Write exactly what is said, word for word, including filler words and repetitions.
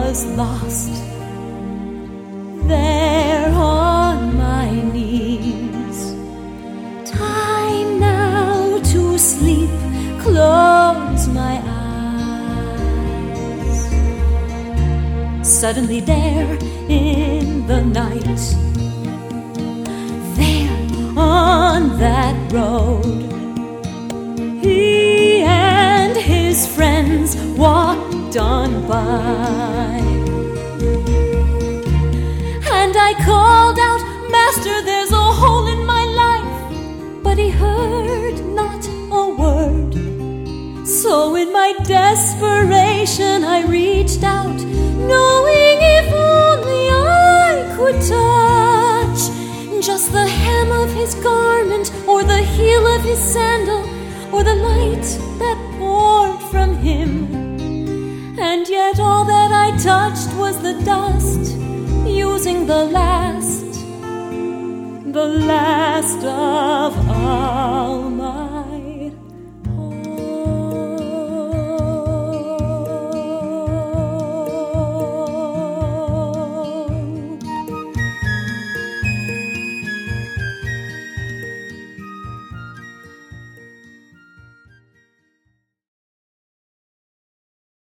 was lost. There on my knees, time now to sleep, close my eyes. Suddenly there in the night, there on that road, he and his friends walked on by. And I called out, "Master, there's a hole in my life." But he heard not a word. So in my desperation I reached out, knowing if only I could touch just the hem of his garment, or the heel of his sandal, or the light that poured from him. And yet all that I touched was the dust, using the last, the last of all my